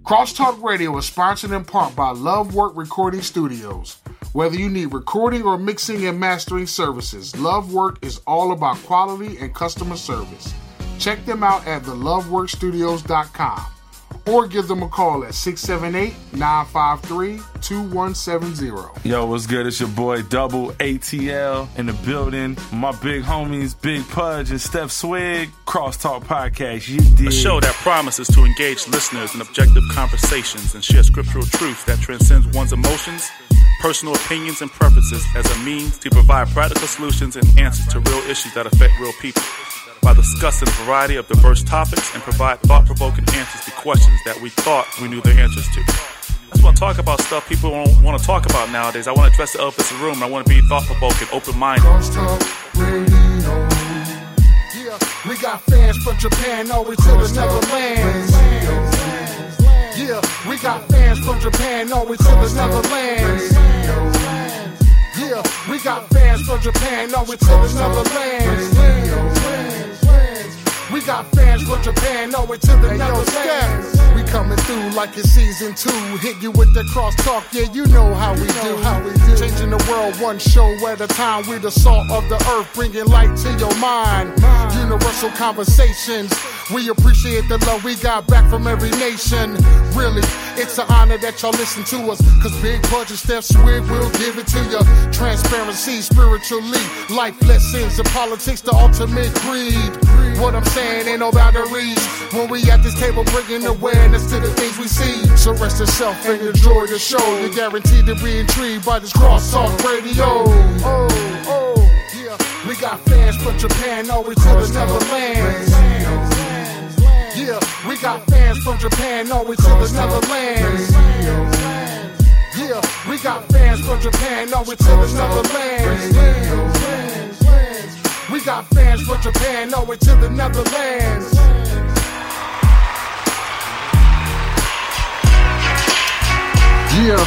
Crosstalk Radio is sponsored in part by Love Work Recording Studios. Whether you need recording or mixing and mastering services, Love Work is all about quality and customer service. Check them out at theloveworkstudios.com or give them a call at 678-953-2170. Yo, what's good? It's your boy Double ATL in the building. My big homies, Big Pudge and Steph Swig. Crosstalk Podcast, you did. A show that promises to engage listeners in objective conversations and share scriptural truth that transcends one's emotions, personal opinions, and preferences as a means to provide practical solutions and answers to real issues that affect real people, by discussing a variety of diverse topics and provide thought-provoking answers to questions that we thought we knew the answers to. I just want to talk about stuff people don't want to talk about nowadays. I want to address the elephants in the room. I want to be thought-provoking, open-minded. Yeah, we got fans from Japan all the way to the Netherlands. Yeah, we got fans from Japan all the way to the Netherlands. Yeah, we got fans from Japan all the way to the Netherlands. We got fans from Japan all the way to the Netherlands. We coming through like it's season 2. Hit you with the crosstalk, yeah, you know how we do. Changing the world one show at a time. We're the salt of the earth, bringing light to your mind. Universal conversations. We appreciate the love we got back from every nation. Really, it's an honor that y'all listen to us. Cause Big Pudge and Steph Swig will give it to you. Transparency, spiritually, life lessons, and politics, the ultimate creed. What I'm saying ain't no boundaries. When we at this table bringing awareness to the things we see. So rest yourself and enjoy the show. You're guaranteed to be intrigued by this Crosstalk Radio. Yeah. We got fans from Japan all the way to the Netherlands. Yeah, we got fans from Japan all the way to the Netherlands. Yeah, we got fans from Japan all the way to the Netherlands. We got fans from Japan all the way to the Netherlands. Yeah.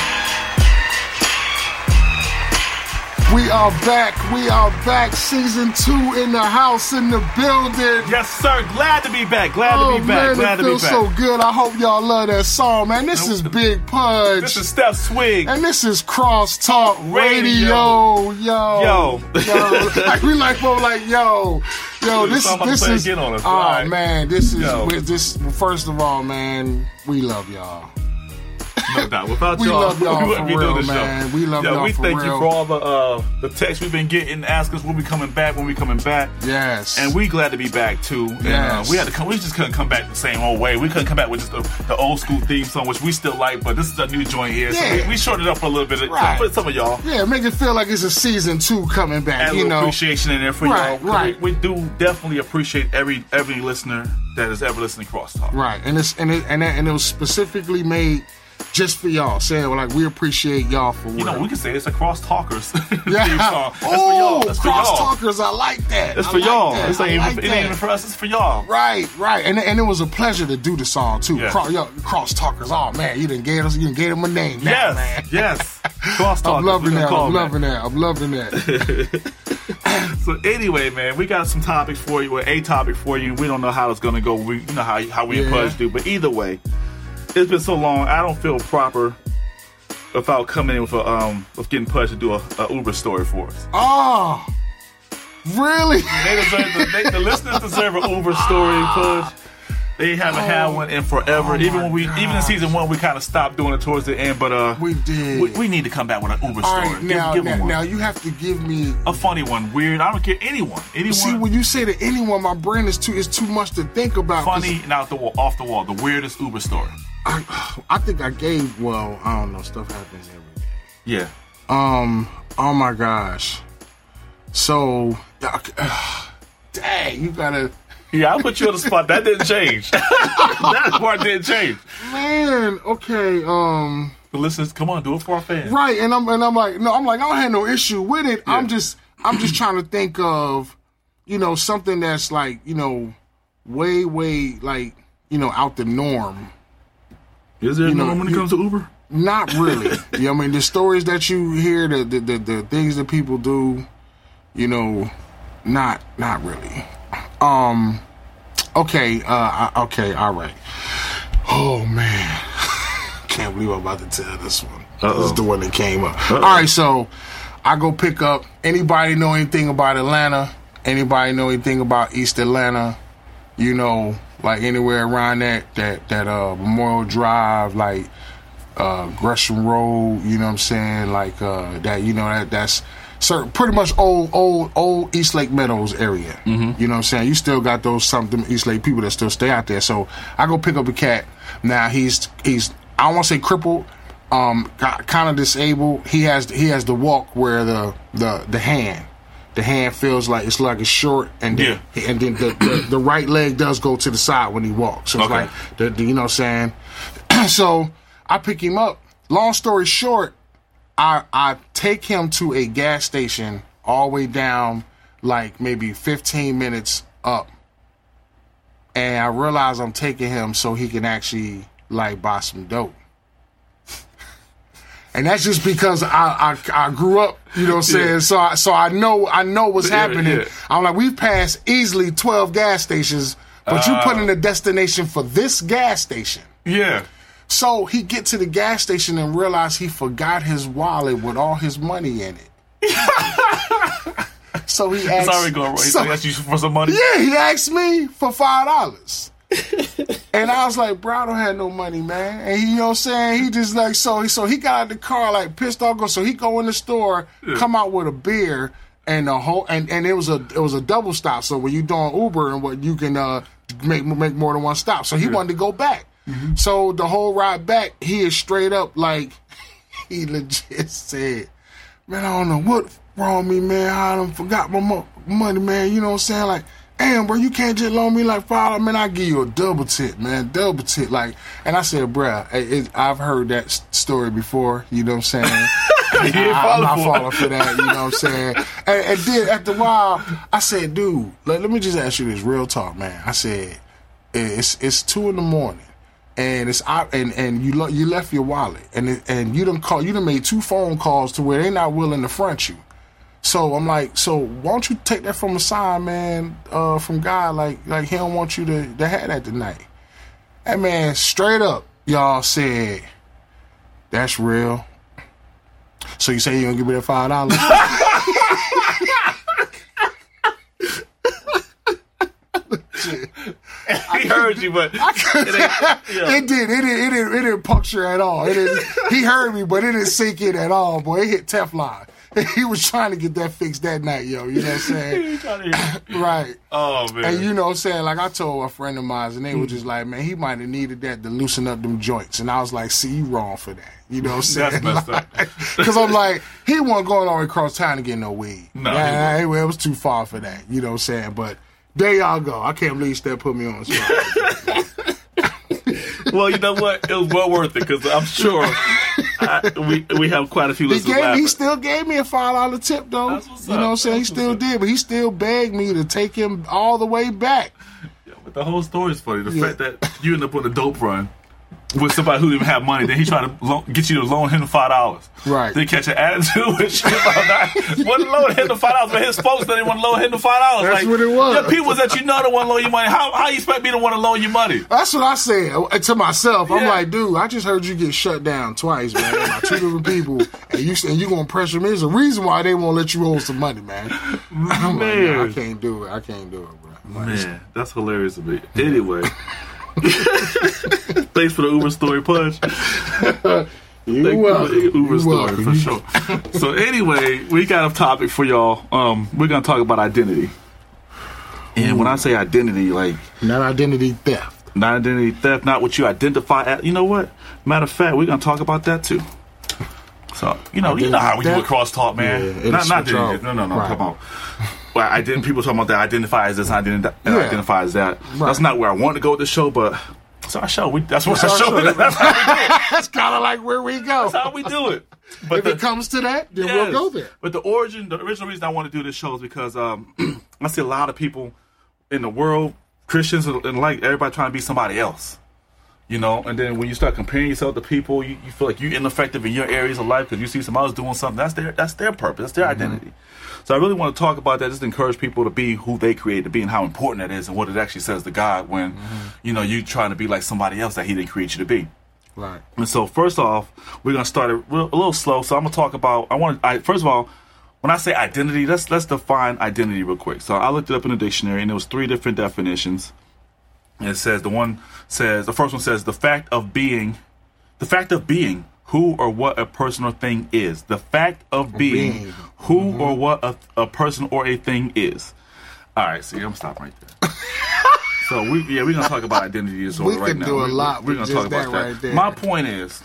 We are back, season 2 in the house, in the building. Yes, sir. Glad to be back. Glad to be back. Man, it feels so good. I hope y'all love that song, man. This is Big Pudge. This is Steph Swig. And this is Crosstalk Radio. Yo. Like, we like, both like, yo, this is, right. Man, this is, first of all, man, we love y'all. No doubt. Without we y'all, love y'all we wouldn't for be real, doing this man. show. We love y'all we for thank real. you for all the texts we've been getting, asking us when we coming back, Yes. And we glad to be back too. And, yes. We just couldn't come back the same old way. We couldn't come back with just the old school theme song, which we still like, but this is a new joint here. Yeah. So we shortened it up a little bit for some of y'all. Yeah, make it feel like it's a season 2 coming back. Add a little appreciation in there for y'all. Right. We do definitely appreciate every listener that has ever listened to Crosstalk. Right, and it was specifically made just for y'all, saying like we appreciate y'all for we can say it's a Crosstalkers theme song. That's for y'all. That's for Crosstalkers, I like that. It's for y'all. It ain't even for us. It's for y'all. Right. And it was a pleasure to do the song too. Yes. Crosstalkers. Oh man, you done gave them a name. Now, man. Yes. Crosstalkers. I'm loving that. So anyway, man, we got some topics for you, or a topic for you. We don't know how it's gonna go. You know how we and Pudge do, but either way. It's been so long, I don't feel proper without coming in with getting Pudge to do a Uber story for us. Oh, really? The listeners deserve an Uber story, Pudge. They haven't had one in forever. Even in season 1, we kind of stopped doing it towards the end. But we did. We need to come back with an Uber All story. Right, now you have to give me a funny one, weird. I don't care anyone. See, when you say to anyone, my brain is too much to think about. Funny and off the wall, the weirdest Uber story. I think I gave. Well, I don't know. Stuff happens every day. Yeah. Oh my gosh. So, dang, you gotta. Yeah, I put you on the spot. That didn't change. That part didn't change. Man, okay. The listeners, come on, do it for our fans. Right, and I'm like, no, I don't have no issue with it. Yeah. I'm just trying to think of, something that's like, way, like, out the norm. Is there a norm when it comes to Uber? Not really. The stories that you hear, the things that people do, not really. Okay, all right. Oh man. believe I'm about to tell this one. This is the one that came up. All right, so I go pick up. Anybody know anything about Atlanta? Anybody know anything about East Atlanta? You know, like anywhere around that Memorial Drive, like Gresham Road. You know what I'm saying? Like that. You know that's pretty much old East Lake Meadows area. Mm-hmm. You know what I'm saying? You still got them East Lake people that still stay out there. So I go pick up a cat. Now he's I don't want to say crippled, kind of disabled. He has the walk where the hand feels like it's short, and then the right leg does go to the side when he walks. So it's like you know what I'm saying? So I pick him up. Long story short, I take him to a gas station all the way down, like maybe 15 minutes up. And I realize I'm taking him so he can actually, like, buy some dope. And that's just because I grew up, you know what I'm saying? So I know what's happening. Yeah. I'm like, we've passed easily 12 gas stations, but you put in a destination for this gas station. Yeah. So he get to the gas station and realize he forgot his wallet with all his money in it. So he asked, sorry, go right. So he asked you for some money? Yeah, he asked me for $5. And I was like, bro, I don't have no money, man. And he, you know what I'm saying? He just like, so he got out of the car like pissed off. So he go in the store, come out with a beer and a whole, and it was a double stop. So when you doing Uber and what you can make more than one stop. So he wanted to go back. Mm-hmm. So the whole ride back, he is straight up like, he legit said, man, I don't know what wrong with me, man. I done forgot my money, man. You know what I'm saying? Like, damn, bro, you can't just loan me like $5. Man, I give you a double tip, man. Double tip. Like, and I said, bruh, I've heard that story before. You know what I'm saying? I'm not falling for that. You know what I'm saying? And then after a while, I said, dude, let me just ask you this real talk, man. I said, it's 2 a.m. and it's and you left your wallet and you done made 2 phone calls to where they not willing to front you. So I'm like, so why don't you take that from a sign, man, from God, like he don't want you to have that tonight. That man straight up, y'all said, that's real. So you say you gonna give me that $5? He heard you, but it didn't puncture at all. He heard me, but it didn't sink in at all, boy. It hit Teflon. He was trying to get that fixed that night, yo. You know what I'm saying? Right. Oh, man. And you know what I'm saying? Like, I told a friend of mine, and they were just like, man, he might have needed that to loosen up them joints. And I was like, see, you wrong for that. You know what I'm saying? That's messed up. Because I'm like, he wasn't going all the way across town to get no weed. No. It was too far for that. You know what I'm saying? But there y'all go. I can't believe that put me on the spot. Well, you know what? It was well worth it because I'm sure we have quite a few listeners. He still gave me a $5 tip, though. That's what's up. You know what I'm saying? He still did, but he still begged me to take him all the way back. Yeah, but the whole story is funny. The fact that you end up on a dope run with somebody who didn't even have money, then he tried to get you to loan him $5. Right. Then catch an attitude with shit about that. Wasn't loan him the $5, but his folks didn't want to loan him the $5. That's like, what it was. Yeah, people that you know don't want to loan you money. How you expect me to want to loan you money? That's what I said to myself. Yeah. I'm like, dude, I just heard you get shut down twice, man, by 2 different people, and you gonna pressure me. There's a reason why they won't let you owe some money, man. I'm like, nah, I can't do it, bro. Man, that's hilarious to me. Anyway. Thanks for the Uber story, Punch. You're welcome. Uber story, for sure. So anyway, we got a topic for y'all. We're going to talk about identity. And when I say identity, like... Not identity theft. Not identity theft, not what you identify as. You know what? Matter of fact, we're going to talk about that too. So, you know how we do a crosstalk, man. Yeah, not identity. No, right. Come on. Well, people talking about that identify as this, identify as that. Right. That's not where I want to go with the show, but it's our show. That's what our show is. That's how we do it. That's kind of like where we go. That's how we do it. But if it comes to that, then we'll go there. But the original reason I want to do this show is because I see a lot of people in the world, Christians and like everybody trying to be somebody else. You know, and then when you start comparing yourself to people, you feel like you're ineffective in your areas of life because you see somebody else doing something. That's their purpose. That's their identity. So I really want to talk about that, just to encourage people to be who they create to be and how important that is and what it actually says to God when, you know, you trying to be like somebody else that he didn't create you to be. Right. And so first off, we're gonna start a little slow. So I'm gonna talk about. First of all, when I say identity, let's define identity real quick. So I looked it up in the dictionary, and there was 3 different definitions. And it says the first one says the fact of being who or what a person or thing is. The fact of being who or what a person or a thing is. All right, see, I'm stopping right there. So we're gonna talk about identity disorder right now. We can do a lot. We're gonna talk about that. Right there. My point is,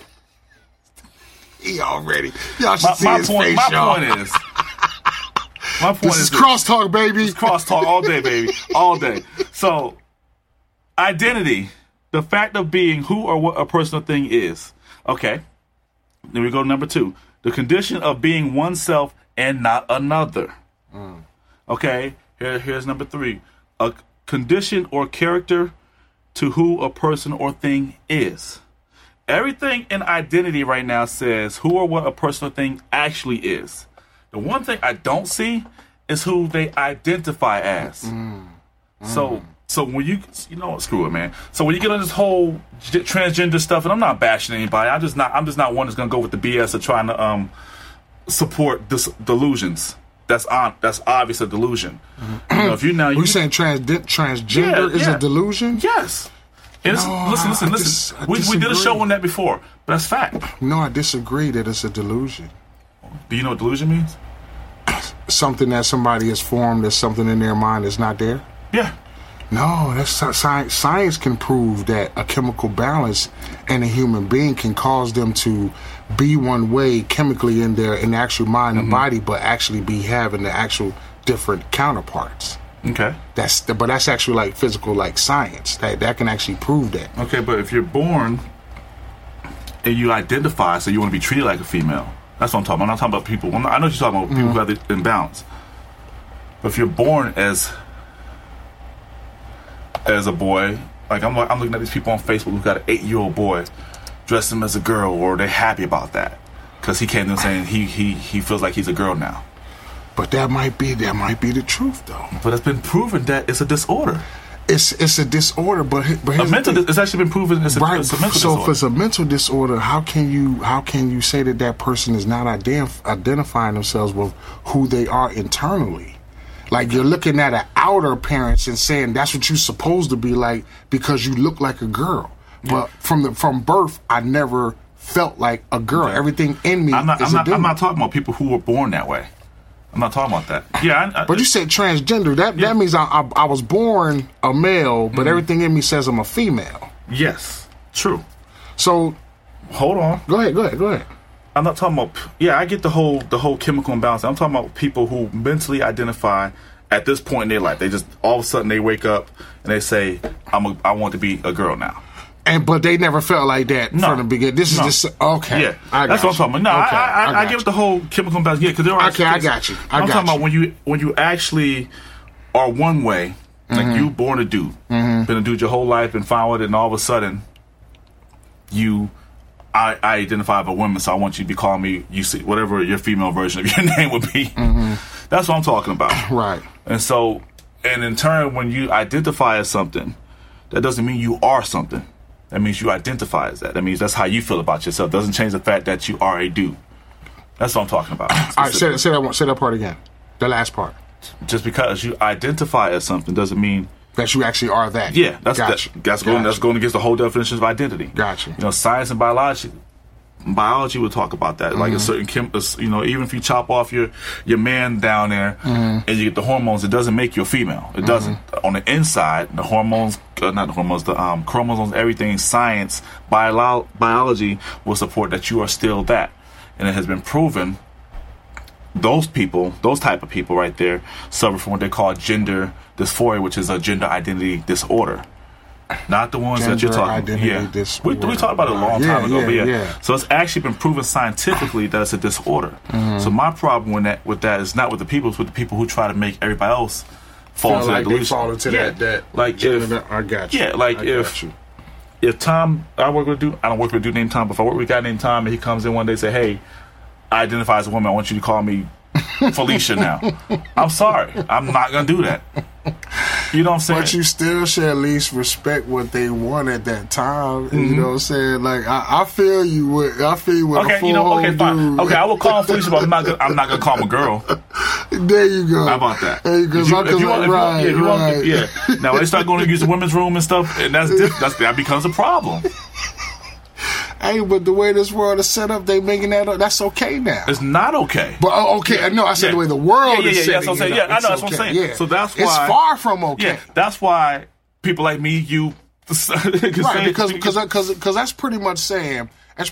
he already. Y'all should see his face, y'all. My point this is crosstalk, baby. It's crosstalk all day, baby, all day. So, identity, the fact of being who or what a person or thing is. Okay. Then we go to number 2. The condition of being oneself and not another. Okay. Here's number 3. A condition or character to who a person or thing is. Everything in identity right now says who or what a person or thing actually is. The one thing I don't see is who they identify as. So when you know what, screw it, man. So when you get on this whole transgender stuff, and I'm not bashing anybody, I'm just not one that's gonna go with the BS of trying to support this delusions. That's obvious a delusion. You know, if you now you saying transgender is a delusion? Yes. Listen. We did a show on that before, but that's fact. No, I disagree that it's a delusion. Do you know what delusion means? Something that somebody has formed, there's something in their mind that's not there? Yeah. No, that's science. Science can prove that a chemical balance in a human being can cause them to be one way chemically in the actual mind and body, but actually be having the actual different counterparts. Okay. But that's actually like physical, like science. That can actually prove that. Okay, but if you're born and you identify, so you want to be treated like a female. That's what I'm talking about. I'm not talking about people. I know you're talking about people who have the imbalance. But if you're born as a boy, like I'm looking at these people on Facebook who've got an 8-year-old boy, dressed him as a girl, or they're happy about that because he came to them saying he feels like he's a girl now. But that might be the truth, though. But it's been proven that it's a disorder. It's a disorder, but it's actually been proven it's a mental disorder. So if it's a mental disorder, how can you say that person is not identifying themselves with who they are internally? Like you're looking at an outer appearance and saying that's what you're supposed to be like because you look like a girl. But from birth, I never felt like a girl. Okay. Everything in me I'm not talking about people who were born that way. I'm not talking about that. Yeah, but you said transgender. That means I was born a male, but everything in me says I'm a female. Yes, true. So, hold on. Go ahead. I'm not talking about. Yeah, I get the whole chemical imbalance. I'm talking about people who mentally identify at this point in their life. They just all of a sudden they wake up and they say, I want to be a girl now. But they never felt like that from the beginning. This is just okay. Yeah, that's what I'm talking about. No, okay, I give it the whole chemical imbalance. Yeah, because there are. Okay, I got you. I'm talking about when you actually are one way, like you born a dude, been a dude your whole life, been fine with it, and all of a sudden, I identify as a woman, so I want you to be calling me whatever your female version of your name would be. That's what I'm talking about. Right. And in turn, when you identify as something, that doesn't mean you are something. That means you identify as that. That means that's how you feel about yourself. Doesn't change the fact that you are a dude. That's what I'm talking about. All right, say that part again. The last part. Just because you identify as something doesn't mean that you actually are that. Yeah, that's going against the whole definition of identity. Gotcha. You know, science and biology would talk about that. Like a certain even if you chop off your man down there and you get the hormones, it doesn't make you a female. It doesn't. On the inside, the hormones, not the hormones, the chromosomes, everything, science, biology will support that you are still that. And it has been proven those type of people right there suffer from what they call gender dysphoria, which is a gender identity disorder. Not the ones that you're talking about. Yeah. We talked about it a long time ago, but so it's actually been proven scientifically that it's a disorder. So my problem with that is not with the people, it's with the people who try to make everybody else fall into that delusion. They fall into that like I got you. Yeah, like if Tom, I don't work with a dude named Tom, but if I work with a guy named Tom and he comes in one day and say, hey, I identify as a woman, I want you to call me Felicia now. I'm sorry. I'm not going to do that. You know what I'm saying? But you still should at least respect what they want at that time. You know what I'm saying? Like I feel you with okay, fine. Okay, I will call Felicia, but I'm not gonna call him a girl. There you go. How about that? There you go. Yeah. Now when they start going to use the women's room and stuff, and that becomes a problem. Hey, but the way this world is set up, they making that's okay now. It's not okay. But okay, no, I said the way the world is set up. I know, that's what I'm saying. Yeah. So that's why it's far from okay. Yeah, that's why people like me, you, right? Because that's pretty much saying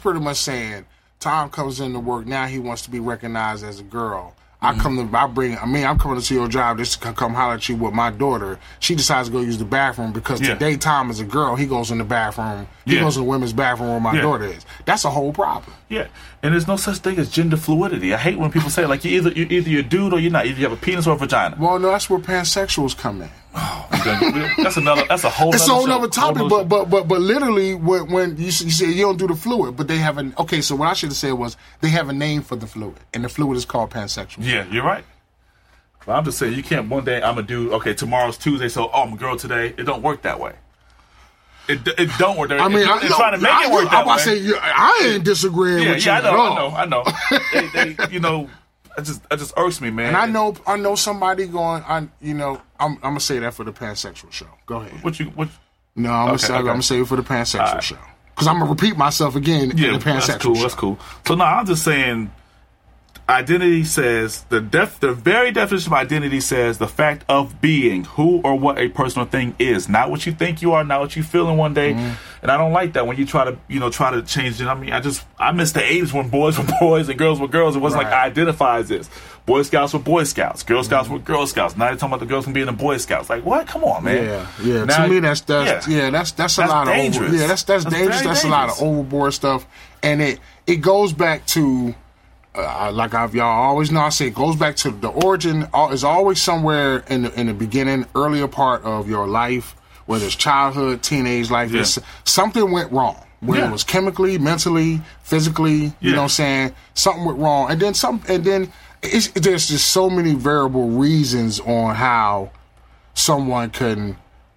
Tom comes into work now. He wants to be recognized as a girl. I'm coming to see your job just to come holler at you with my daughter. She decides to go use the bathroom because today Tom is a girl. He goes in the bathroom. He goes in the women's bathroom where my daughter is. That's a whole problem. Yeah, and there's no such thing as gender fluidity. I hate when people say like you're either a dude or you're not. Either you have a penis or a vagina. Well, no, that's where pansexuals come in. Oh, that's a whole. It's a whole other topic. But literally when you say you don't do the fluid, but they have an so what I should have said was they have a name for the fluid, and the fluid is called pansexual. Yeah, you're right. But I'm just saying you can't one day I'm a dude. Okay, tomorrow's Tuesday, so I'm a girl today. It don't work that way. It don't work that way. I mean, I'm trying to make it work that way. I ain't disagreeing with you at all. I know. They it just irks me, man. And I know somebody going. I'm gonna say that for the pansexual show. Go ahead. No, I'm gonna say it for the pansexual show because I'm gonna repeat myself again. in the pansexual show. That's cool. So no, I'm just saying. Identity says the very definition of identity says the fact of being who or what a person or thing is, not what you think you are, not what you feeling one day. And I don't like that when you try to change it. I mean, I miss the 80s when boys were boys and girls were girls. It wasn't like I identify as this. Boy Scouts were Boy Scouts, Girl Scouts were Girl Scouts. Now they're talking about the girls from being the Boy Scouts. Like what? Come on, man. Yeah. Now, to me, that's a lot dangerous. of that's dangerous. That's a lot of overboard stuff, and it goes back to. Y'all always know, I say it goes back to the origin. Is always somewhere in the beginning, earlier part of your life, whether it's childhood, teenage life. Something went wrong. Whether it was chemically, mentally, physically. You know what I'm saying? Something went wrong, and then there's just so many variable reasons on how someone can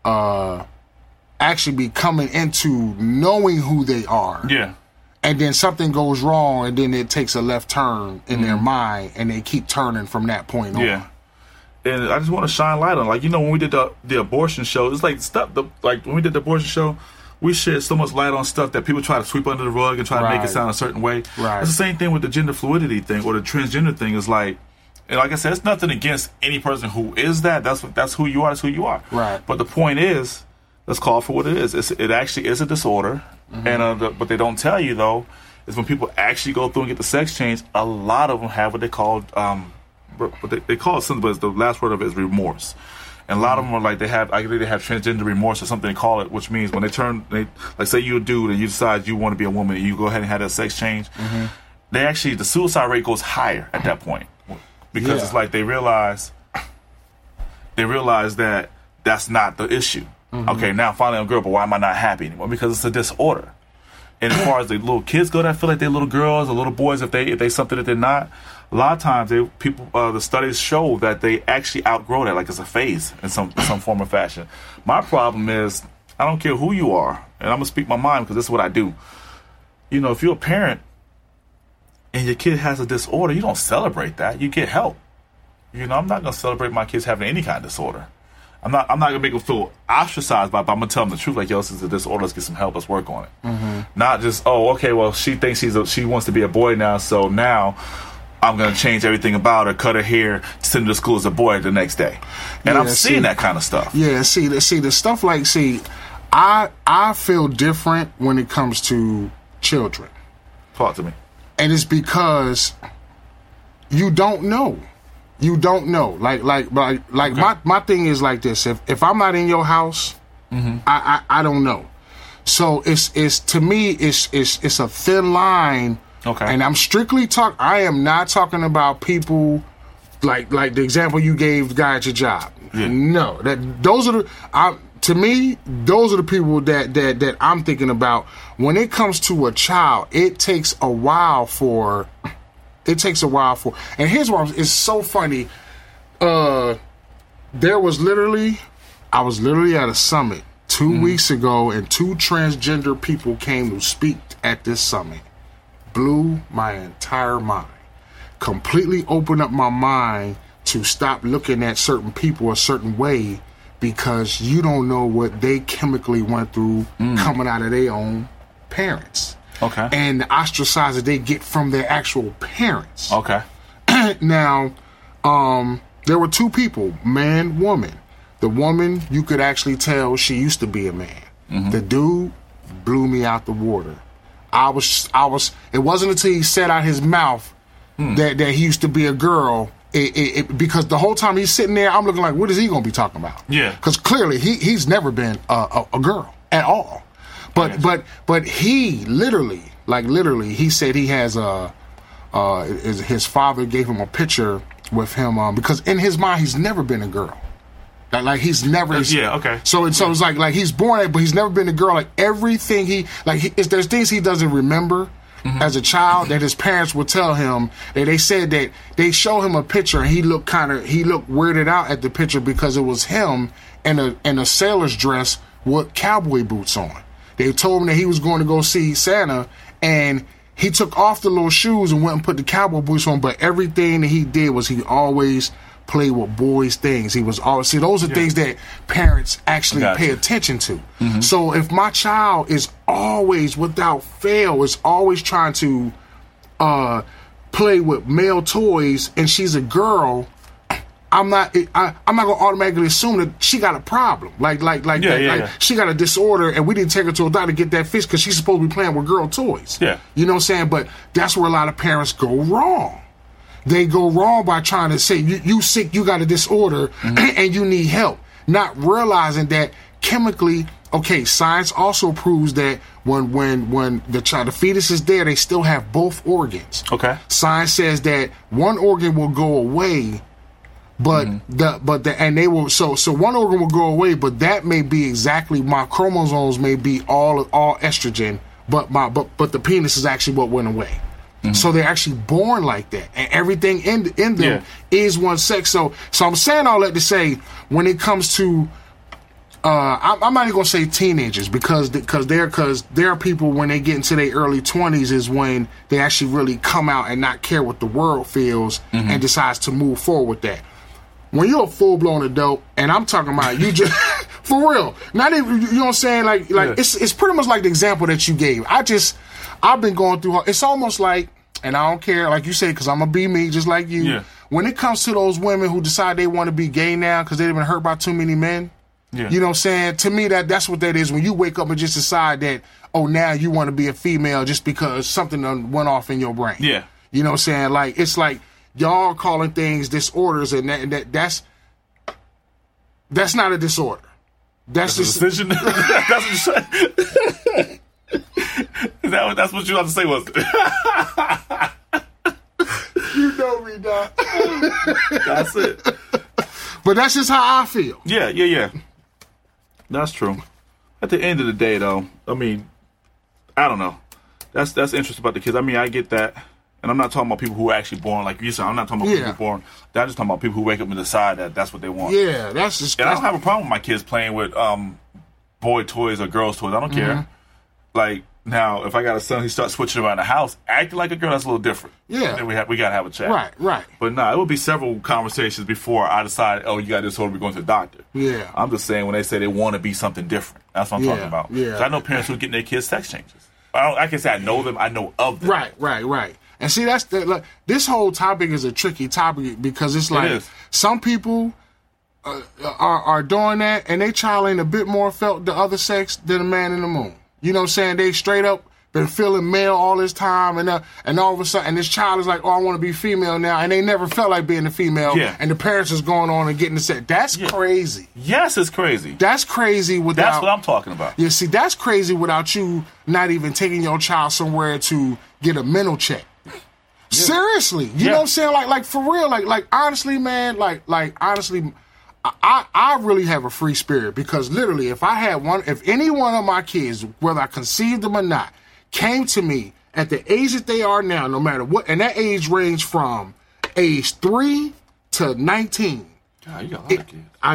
actually be coming into knowing who they are. Yeah. And then something goes wrong, and then it takes a left turn in their mind, and they keep turning from that point on. Yeah. And I just want to shine light on, when we did the abortion show, it's like stuff. When we did the abortion show, we shed so much light on stuff that people try to sweep under the rug and try to make it sound a certain way. Right. It's the same thing with the gender fluidity thing or the transgender thing. Is like, and like I said, it's nothing against any person who is that. That's who you are. That's who you are. Right. But the point is, let's call it for what it is. It actually is a disorder. And what they don't tell you though is when people actually go through and get the sex change, a lot of them have what they call they call it something, but the last word of it is remorse. And a lot of them are like they have transgender remorse or something they call it, which means when like say you're a dude and you decide you want to be a woman and you go ahead and have that sex change, the suicide rate goes higher at that point because it's like they realize that that's not the issue. Okay, now finally I'm a girl, but why am I not happy anymore? Because it's a disorder. And as far as the little kids go that feel like they're little girls or little boys, if they something that they're not, a lot of times the studies show that they actually outgrow that, like it's a phase in some form or fashion. My problem is I don't care who you are, and I'm gonna speak my mind because this is what I do. If you're a parent and your kid has a disorder, you don't celebrate that. You get help. I'm not gonna celebrate my kids having any kind of disorder. I'm not gonna make them feel ostracized by it, but I'm gonna tell them the truth. Like, yo, this is a disorder. Let's get some help. Let's work on it. Not just, okay, well, she thinks she wants to be a boy now, so now I'm gonna change everything about her, cut her hair, send her to school as a boy the next day. And I'm seeing that kind of stuff. Yeah, see the stuff like I feel different when it comes to children. Talk to me. And it's because you don't know. You don't know. Like okay. my thing is like this. If I'm not in your house, I don't know. So it's to me it's a thin line. Okay. And I'm strictly I am not talking about people like the example you gave the guy at your job. Yeah. No, those are to me those are the people that I'm thinking about. When it comes to a child, it takes a while for. And here's why it's so funny. There was literally, I was literally at a summit 2 weeks ago, and 2 transgender people came to speak at this summit. Blew my entire mind. Completely opened up my mind to stop looking at certain people a certain way, because you don't know what they chemically went through coming out of their own parents. Okay. And the ostracized that they get from their actual parents. Okay. Now, there were 2 people, man, woman. The woman, you could actually tell she used to be a man. The dude blew me out the water. It wasn't until he said out his mouth that he used to be a girl, because the whole time he's sitting there, I'm looking like, what is he going to be talking about? Yeah. Because clearly he's never been a girl at all. But he literally, he said he has his father gave him a picture with him, because in his mind he's never been a girl. Like he's never. Yeah. Okay. So it's like he's born, but he's never been a girl. Like everything there's things he doesn't remember as a child that his parents would tell him. That they said that they show him a picture and he looked weirded out at the picture because it was him in a sailor's dress with cowboy boots on. They told him that he was going to go see Santa, and he took off the little shoes and went and put the cowboy boots on. But everything that he did was he always play with boys' things. He was always, those are things that parents actually pay attention to. So if my child is always, without fail, is always trying to play with male toys, and she's a girl, I'm not gonna automatically assume that she got a problem. Like she got a disorder, and we didn't take her to a doctor to get that fixed because she's supposed to be playing with girl toys. Yeah. You know what I'm saying? But that's where a lot of parents go wrong. They go wrong by trying to say, you sick, you got a disorder, and you need help. Not realizing that chemically, science also proves that when the fetus is there, they still have both organs. Okay. Science says that one organ will go away, but they will so one organ will go away, but that may be exactly, my chromosomes may be all estrogen, but the penis is actually what went away. So they're actually born like that, and everything in them is one sex. So I'm saying all that to say, when it comes to, I'm not even gonna say teenagers, because there are people when they get into their early 20s is when they actually really come out and not care what the world feels and decides to move forward with that. When you're a full blown adult, and I'm talking about you just for real, not even, you know what I'm saying, like it's pretty much like the example that you gave. I've been going through, it's almost like, and I don't care, like you say, because I'm going to be me just like you. Yeah. When it comes to those women who decide they want to be gay now because they've been hurt by too many men, you know what I'm saying? To me, that's what that is. When you wake up and just decide that, now you want to be a female just because something went off in your brain. Yeah. You know what I'm saying? Like, it's like y'all calling things disorders, and that's not a disorder. That's just a decision. That's what you said. That's what you have to say, was it? You know me, dog. That's it. But that's just how I feel. Yeah. That's true. At the end of the day, though, I mean, I don't know. That's interesting about the kids. I mean, I get that. And I'm not talking about people who are actually born, like you said. I'm not talking about people who are born. I'm just talking about people who wake up and decide that that's what they want. Yeah, that's just. And I don't have a problem with my kids playing with boy toys or girls toys. I don't care. Like, now, if I got a son who starts switching around the house, acting like a girl, that's a little different. Yeah. Then we got to have a chat. Right. But it would be several conversations before I decide, you got this disorder, we're going to the doctor. Yeah. I'm just saying when they say they want to be something different. That's what I'm talking about. Yeah. I know parents who are getting their kids sex changes. I can say I know them, I know of them. Right. And see, this whole topic is a tricky topic, because it's like some people are doing that, and they child ain't a bit more felt the other sex than a man in the moon. You know what I'm saying? They straight up been feeling male all this time, and all of a sudden, this child is like, I want to be female now, and they never felt like being a female, and the parents is going on and getting the sex. That's crazy. Yes, it's crazy. That's crazy without... That's what I'm talking about. Yeah, see, that's crazy without you not even taking your child somewhere to get a mental check. Yeah. Seriously. You know what I'm saying? Like for real, like honestly, man, like honestly... I really have a free spirit, because literally if any one of my kids, whether I conceived them or not, came to me at the age that they are now, no matter what, and that age range from age 3 to 19. God, you got a lot of kids. I do.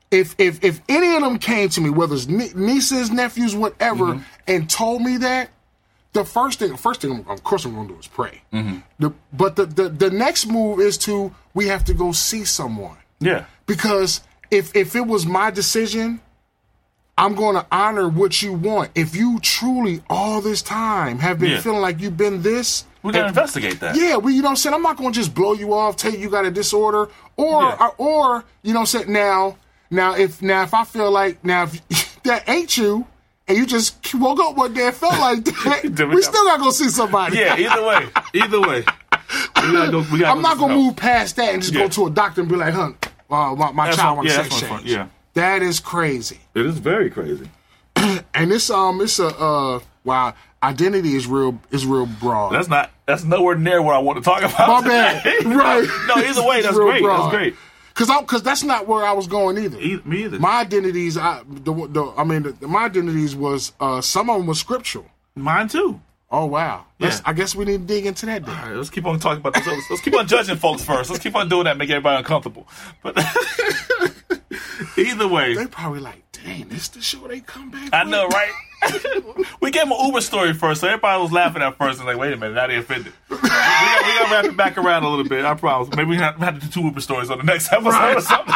if any of them came to me, whether it's nieces, nephews, whatever, and told me that, the first thing, of course, I'm going to do is pray. But the next move is we have to go see someone. Yeah. Because if it was my decision, I'm going to honor what you want. If you truly all this time have been feeling like you've been this, we got to investigate that. Yeah, you know what I'm saying? I'm not going to just blow you off, tell you got a disorder, or you know what I'm saying? Now if I feel like if that ain't you, and you just woke up one day and felt like that, we still got to go see somebody. Yeah, either way. I'm not going to move past that and just go to a doctor and be like, my child wants sex change. Yeah. That is crazy. It is very crazy. And it's wow, identity is real broad. That's nowhere near what I want to talk about. My bad. Right. No, either way, that's great. Broad. That's great. Because that's not where I was going either. Me either. My identities, my identities was some of them was scriptural. Mine too. Oh wow. I guess we need to dig into that. Then. All right, let's keep on talking about this. Let's keep on judging folks first. Let's keep on doing that, make everybody uncomfortable. But either way, they probably like, dang, this the show they come back. I know, right? We gave them an Uber story first, so everybody was laughing at first and like, wait a minute, now they offended. we gotta wrap it back around a little bit. I promise. Maybe we have to do 2 Uber stories on the next episode or something.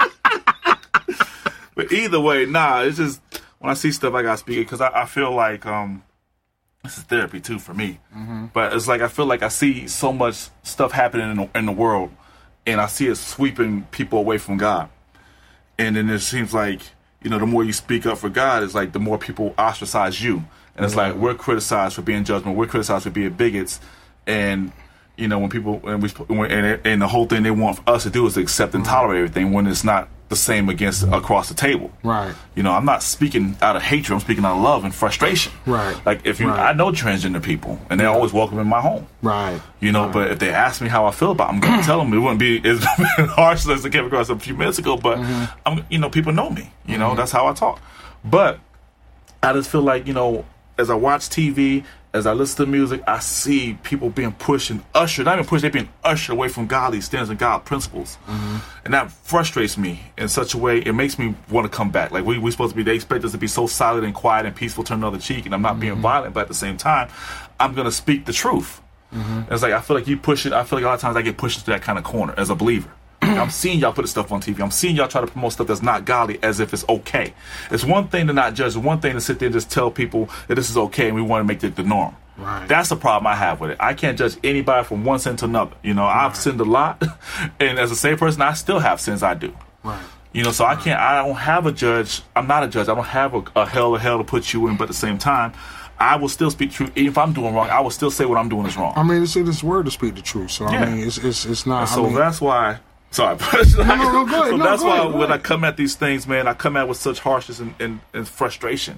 But either way, it's just when I see stuff, I gotta speak it because I feel like this is therapy too for me. But it's like I feel like I see so much stuff happening in the world, and I see it sweeping people away from God. And then it seems like, the more you speak up for God, it's like the more people ostracize you. And it's like we're criticized for being judgmental, we're criticized for being bigots, and when people and the whole thing they want us to do is to accept and tolerate everything when it's not the same across the table. Right. I'm not speaking out of hatred. I'm speaking out of love and frustration. Right. Like I know transgender people, and they're always welcome in my home. Right. But if they ask me how I feel about it, I'm going to tell them. It wouldn't be as harsh as it came across a few minutes ago, but people know me. That's how I talk. But I just feel like, as I watch TV, as I listen to music, I see people being pushed and ushered. Not even pushed, they're being ushered away from godly standards and God principles. And that frustrates me in such a way, it makes me want to come back. Like, we're supposed to be, they expect us to be so silent and quiet and peaceful, turn another cheek, and I'm not being violent, but at the same time, I'm going to speak the truth. It's like, I feel like you push it, I feel like a lot of times I get pushed into that kind of corner as a believer. I'm seeing y'all put stuff on TV. I'm seeing y'all try to promote stuff that's not godly as if it's okay. It's one thing to not judge. It's one thing to sit there and just tell people that this is okay and we want to make it the norm. Right. That's the problem I have with it. I can't judge anybody from one sin to another. I've sinned a lot, and as a saved person, I still have sins I do. Right. So I don't have a judge. I'm not a judge. I don't have a hell to put you in, but at the same time, I will still speak truth. Even if I'm doing wrong, I will still say what I'm doing is wrong. I mean, it's in this word to speak the truth. So, I mean, it's not. So that's why. Sorry. Go ahead. That's why when I come at these things, man, I come at with such harshness and frustration.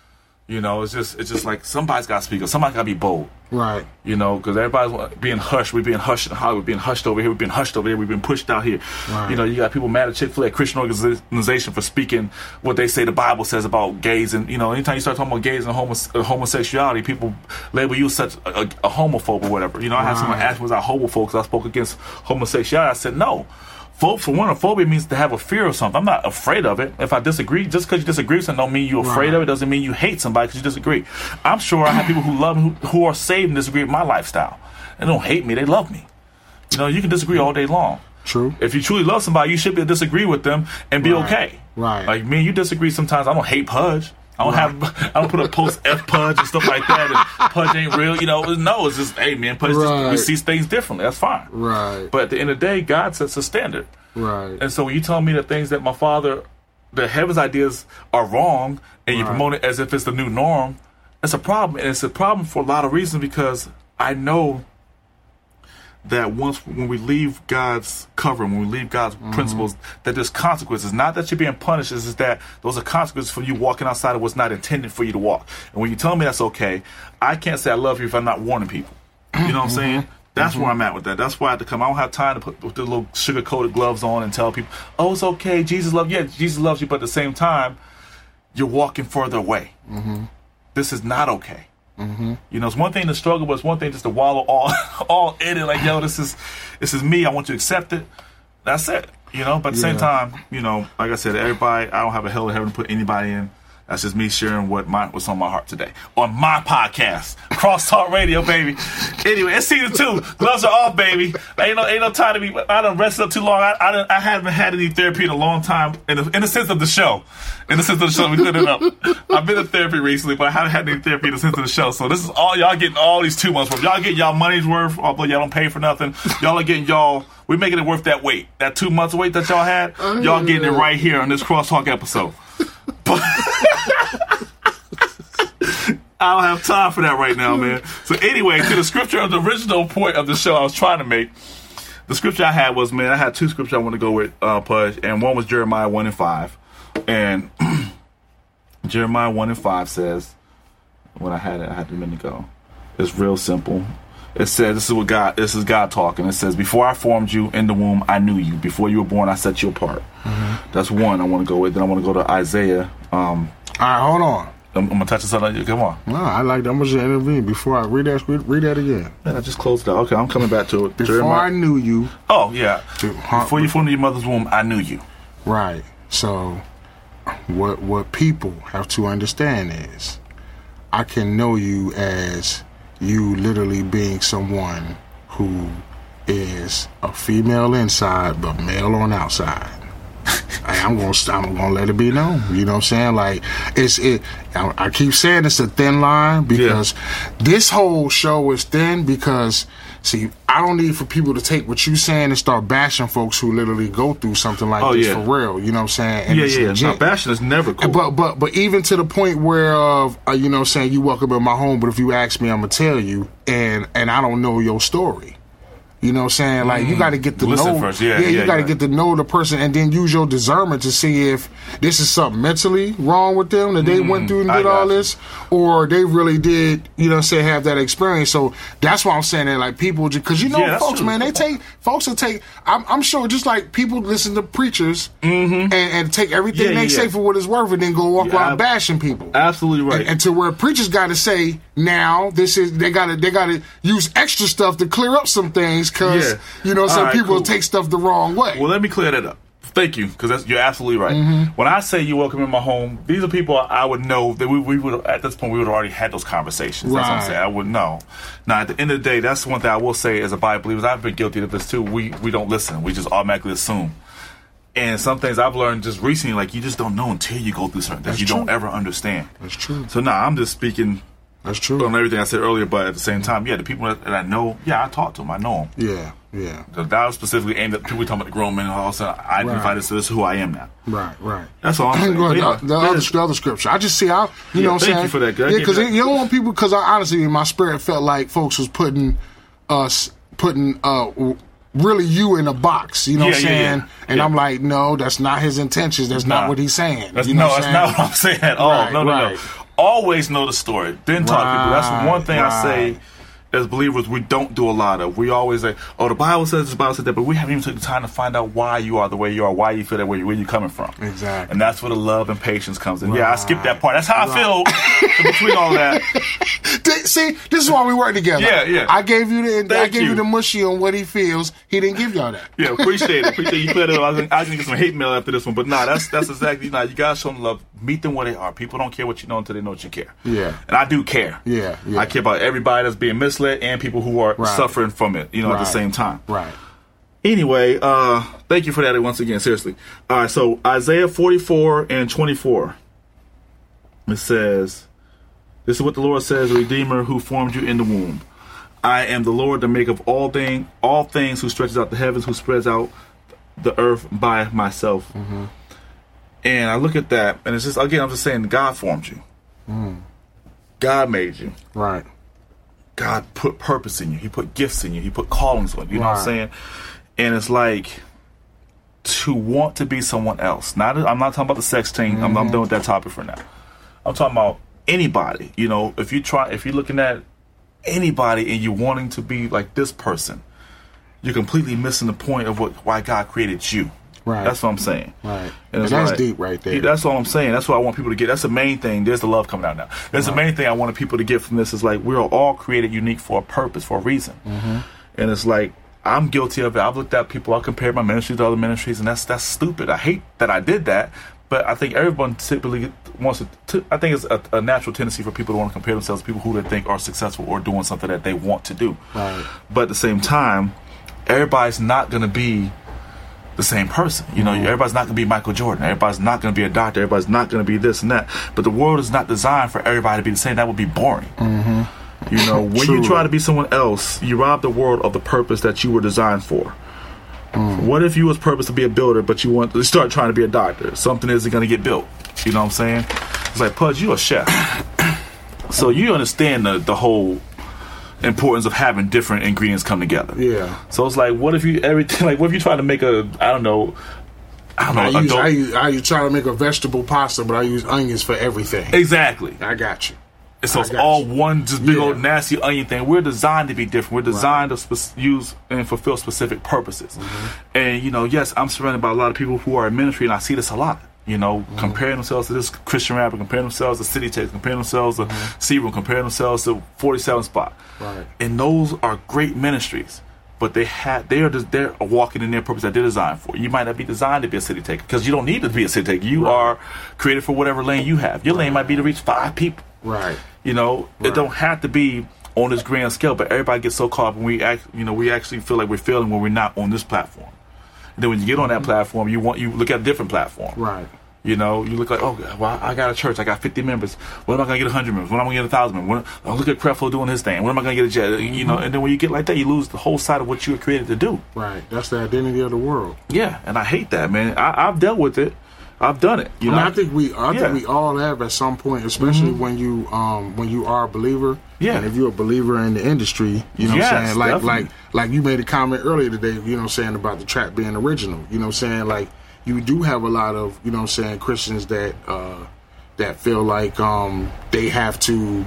It's just like somebody's got to speak up. Somebody's got to be bold. Right. Because everybody's being hushed. We're being hushed in Hollywood. We're being hushed over here. We're being hushed over there. We've been pushed out here. Right. You got people mad at Chick-fil-A, a Christian organization, for speaking what they say the Bible says about gays. And, anytime you start talking about gays and homosexuality, people label you such a homophobe or whatever. I had someone ask me, was I homophobe because I spoke against homosexuality? I said, no. For one, a phobia means to have a fear of something. I'm not afraid of it. If I disagree, just because you disagree with something don't mean you're afraid of it. Doesn't mean you hate somebody because you disagree. I'm sure I have people who love me, who are saved and disagree with my lifestyle. They don't hate me. They love me. You can disagree all day long. True. If you truly love somebody, you should be able to disagree with them and be okay. Right. Like me and you disagree sometimes. I don't hate Pudge. I don't put a post F Pudge and stuff like that. And Pudge ain't real. No, it's just, hey man, Pudge we see things differently. That's fine. Right. But at the end of the day, God sets a standard. Right. And so when you tell me the things that my father, the heaven's ideas are wrong, and you promote it as if it's the new norm, it's a problem. And it's a problem for a lot of reasons, because I know that when we leave God's covering, when we leave God's principles, that there's consequences. Not that you're being punished, it's just that those are consequences for you walking outside of what's not intended for you to walk. And when you tell me that's okay, I can't say I love you if I'm not warning people. You know what I'm saying? That's where I'm at with that. That's why I have to come. I don't have time to put the little sugar-coated gloves on and tell people, oh, it's okay, Jesus loves you. Yeah, Jesus loves you, but at the same time, you're walking further away. This is not okay. It's one thing to struggle, but it's one thing just to wallow all in it. Like, yo, this is me. I want you to accept it. That's it. You know, but at the same time, you know, like I said, everybody, I don't have a hell of heaven to put anybody in. That's just me sharing what's on my heart today on my podcast, Cross Talk Radio, baby. Anyway, it's season 2. Gloves are off, baby. Ain't no time to be. I done rested up too long. I haven't had any therapy in a long time. In the sense of the show, we put it up. I've been in therapy recently, but I haven't had any therapy in the sense of the show. So this is all y'all getting all these 2 months worth. Y'all get y'all money's worth, although y'all don't pay for nothing. Y'all are getting y'all. We're making it worth that wait, that 2 months wait that y'all had. Y'all getting it right here on this Crosstalk episode. But I don't have time for that right now, man. So anyway, to the scripture of the original point of the show I was trying to make. The scripture I had was, man, I had 2 scriptures I want to go with, Pudge, and one was Jeremiah 1:5. And Jeremiah 1:5 says, when I had it a minute ago. It's real simple. It says, this is God talking. It says, before I formed you in the womb, I knew you. Before you were born, I set you apart. Mm-hmm. That's one I want to go with. Then I want to go to Isaiah. All right, hold on. I'm going to touch this on you. Come on. No, I like that. I'm going to intervene before I read that again. Man, I just closed it out. Okay, I'm coming back to it. Before Jeremiah. I knew you. Oh, yeah. Before you formed your mother's womb, I knew you. Right. So, what people have to understand is, I can know you as you literally being someone who is a female inside but male on outside. I'm gonna let it be known. You know what I'm saying? Like I keep saying it's a thin line because this whole show is thin because see, I don't need for people to take what you saying and start bashing folks who literally go through something like this for real. You know what I'm saying? And No, bashing is never cool. But even to the point where you know what I'm saying, you welcome in my home, but if you ask me, I'm gonna tell you, and I don't know your story. You know what I'm saying? Like, you got to get to know. First. You got to get to know the person and then use your discernment to see if this is something mentally wrong with them that they went through and did all this, or they really did, you know what I'm saying, have that experience. So that's why I'm saying that, like, people, because you know, folks, man, folks will take, I'm sure, just like people listen to preachers and take everything they say for what it's worth and then go walk around bashing people. Absolutely right. And to where preachers got to say, now, they got to use extra stuff to clear up some things. Because, you know, some people take stuff the wrong way. Well, let me clear that up. Thank you, because you're absolutely right. When I say you welcome in my home, these are people I would know that we would, at this point, we would have already had those conversations. That's what I'm saying. I would know. Now, at the end of the day, that's one thing I will say as a Bible believer. I've been guilty of this too. We don't listen. We just automatically assume. And some things I've learned just recently, like, you just don't know until you go through certain things. You don't ever understand. That's true. So, I'm just speaking... That's true. On everything I said earlier, but at the same time, the people that I know, I talk to them. I know them. Yeah. So that was specifically aimed at people talking about the grown men, and all of a sudden I identify this as who I am now. Right. That's all I'm saying. The other scripture. I just see how, you know what I'm saying? Thank you for that, guys. Yeah, because you don't want people, because honestly, my spirit felt like folks was putting really you in a box, you know what I'm saying? And I'm like, no, that's not his intentions. That's not what he's saying. That's not what I'm saying at all. No. Always know the story. Then talk to people. That's one thing I say as believers we don't do a lot of. We always say, oh, the Bible says this, the Bible said that, but we haven't even taken the time to find out why you are the way you are, why you feel that way, where you're coming from. Exactly. And that's where the love and patience comes in. I skipped that part. That's how I feel between all that. See, this is why we work together. Yeah. I gave you the mushy on what he feels. He didn't give y'all that. Yeah, appreciate it. You cleared it up. I was gonna get some hate mail after this one, but that's exactly, you gotta show them love. Meet them where they are. People don't care what you know until they know what you care. Yeah. And I do care. Yeah. I care about everybody that's being misled and people who are suffering from it, at the same time. Right. Anyway, thank you for that once again, seriously. All right, so Isaiah 44:24. It says, this is what the Lord says, the Redeemer who formed you in the womb. I am the Lord, the maker of all things, who stretches out the heavens, who spreads out the earth by myself. And I look at that, and it's just, again, I'm just saying, God formed you. God made you. Right. God put purpose in you. He put gifts in you. He put callings on you. You know what I'm saying? And it's like, to want to be someone else. I'm not talking about the sex thing. I'm done with that topic for now. I'm talking about anybody. If you're looking at anybody and you're wanting to be like this person, you're completely missing the point of why God created you. Right. That's what I'm saying. Right. And that's deep right there. That's all I'm saying. That's what I want people to get. That's the main thing. There's the love coming out now. That's the main thing I wanted people to get from this is like, we're all created unique for a purpose, for a reason. And it's like, I'm guilty of it. I've looked at people. I compared my ministry to other ministries, and that's stupid. I hate that I did that. But I think everyone typically wants to. I think it's a natural tendency for people to want to compare themselves to people who they think are successful or doing something that they want to do. Right. But at the same time, everybody's not going to be the same person. You know, everybody's not going to be Michael Jordan. Everybody's not going to be a doctor. Everybody's not going to be this and that. But the world is not designed for everybody to be the same. That would be boring. Mm-hmm. You know, when you try to be someone else, you rob the world of the purpose that you were designed for. What if you was purpose to be a builder, but you want to start trying to be a doctor? Something isn't going to get built. You know what I'm saying? It's like, Pudge, you a chef. So you understand the whole importance of having different ingredients come together. Yeah. So it's like, what if you try to make I use trying to make a vegetable pasta, but I use onions for everything. Exactly. I got you. So it's all one just big old nasty onion thing. We're designed to be different. We're designed to use and fulfill specific purposes. And, you know, yes, I'm surrounded by a lot of people who are in ministry, and I see this a lot. You know, comparing themselves to this Christian rapper, comparing themselves to City Chase, comparing themselves to Searoom, comparing themselves to 47 Spot. Right. And those are great ministries. But they're walking in their purpose that they're designed for. You might not be designed to be a city taker because you don't need to be a city taker. You are created for whatever lane you have. Your lane might be to reach 5 people. Right. You know, it don't have to be on this grand scale, but everybody gets so caught up and we actually feel like we're failing when we're not on this platform. And then when you get on that platform, you look at a different platform. Right. You know, you look like, oh, well, I got a church, I got 50 members. When am I going to get 100 members? When am I going to get 1,000 members? Look at Creflo doing his thing. When am I going to get a jet? You know, and then when you get like that, you lose the whole side of what you were created to do. Right. That's the identity of the world. Yeah, and I hate that, man. I've dealt with it. I've done it. You know, I think we all have at some point, especially when you are a believer. Yeah. And if you're a believer in the industry, you know what I'm saying? Definitely. Like you made a comment earlier today, you know what I'm saying, about the trap being original. You know what I'm saying? Like you do have a lot of, you know what I'm saying, Christians that feel like they have to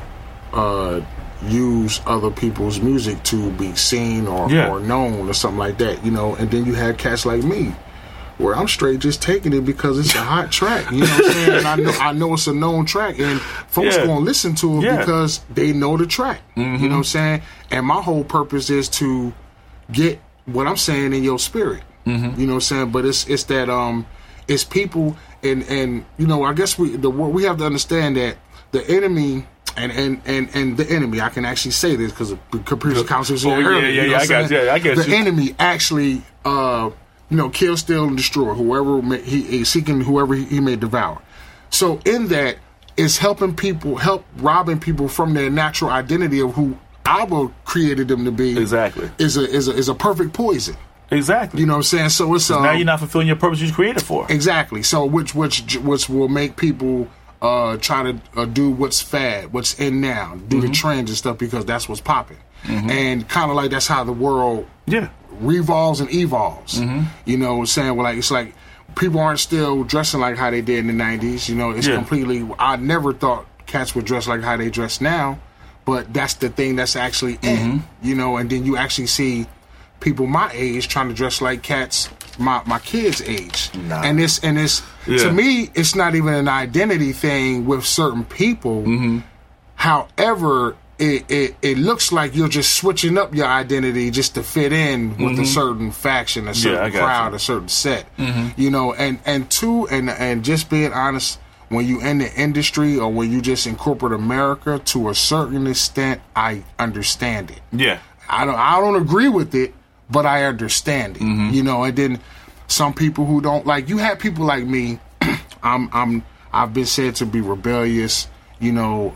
use other people's music to be seen or known or something like that, you know, and then you have cats like me, where I'm straight just taking it because it's a hot track. You know what I'm saying? And I know it's a known track, and folks going to listen to it because they know the track. You know what I'm saying? And my whole purpose is to get what I'm saying in your spirit. You know what I'm saying? But it's that it's people, and you know, I guess we have to understand that the enemy. And the enemy, I can actually say this because the previous council was earlier. I got you. The enemy actually, you know, kill, steal, and destroy whoever he is seeking, whoever he may devour. So in that, it's robbing people from their natural identity of who Abba created them to be. Exactly. Is a perfect poison. Exactly. You know what I'm saying? So it's now you're not fulfilling your purpose you were created for. Exactly. So which will make people try to do what's fad, what's in now, do the trends and stuff because that's what's popping. And kind of like that's how the world revolves and evolves. You know what I'm saying? Well, like it's like people aren't still dressing like how they did in the 90s. You know, it's completely. I never thought cats would dress like how they dress now, but that's the thing that's actually in. You know, and then you actually see people my age trying to dress like cats my kids' age. And it's to me, it's not even an identity thing with certain people. However, it looks like you're just switching up your identity just to fit in with a certain faction, a certain crowd, a certain set. You know, and just being honest, when you in the industry or when you just in corporate America, to a certain extent, I understand it. Yeah. I don't agree with it, but I understand it. You know, and then some people who don't like, you have people like me. I've been said to be rebellious. You know,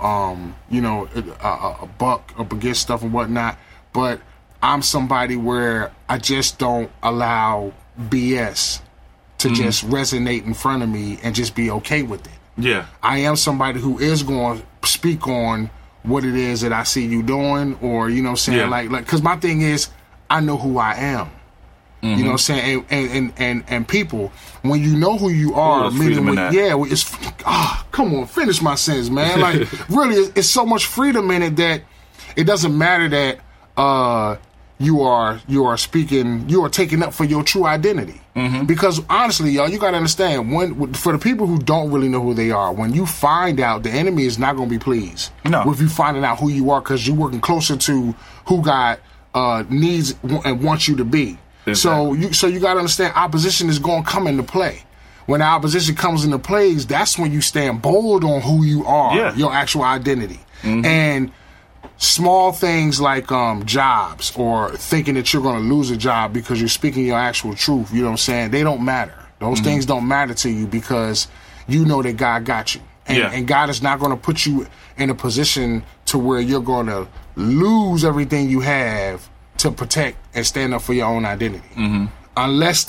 a buck up against stuff and whatnot. But I'm somebody where I just don't allow BS to just resonate in front of me and just be okay with it. Yeah. I am somebody who is going to speak on what it is that I see you doing, or, you know what I'm saying? Like, because my thing is, I know who I am. You know what I'm saying? And people, when you know who you are, it's come on, finish my sentence, man. Like, really, it's so much freedom in it that it doesn't matter that you are speaking, you are taking up for your true identity. Because honestly, y'all, you got to understand, for the people who don't really know who they are, when you find out, the enemy is not going to be pleased with you finding out who you are, because you're working closer to who got needs and wants you to be. Exactly. So you got to understand, opposition is going to come into play. When the opposition comes into play, that's when you stand bold on who you are, your actual identity. And small things like jobs or thinking that you're going to lose a job because you're speaking your actual truth, you know what I'm saying? They don't matter. Those things don't matter to you because you know that God got you. And God is not going to put you in a position to where you're going to lose everything you have to protect and stand up for your own identity. Unless,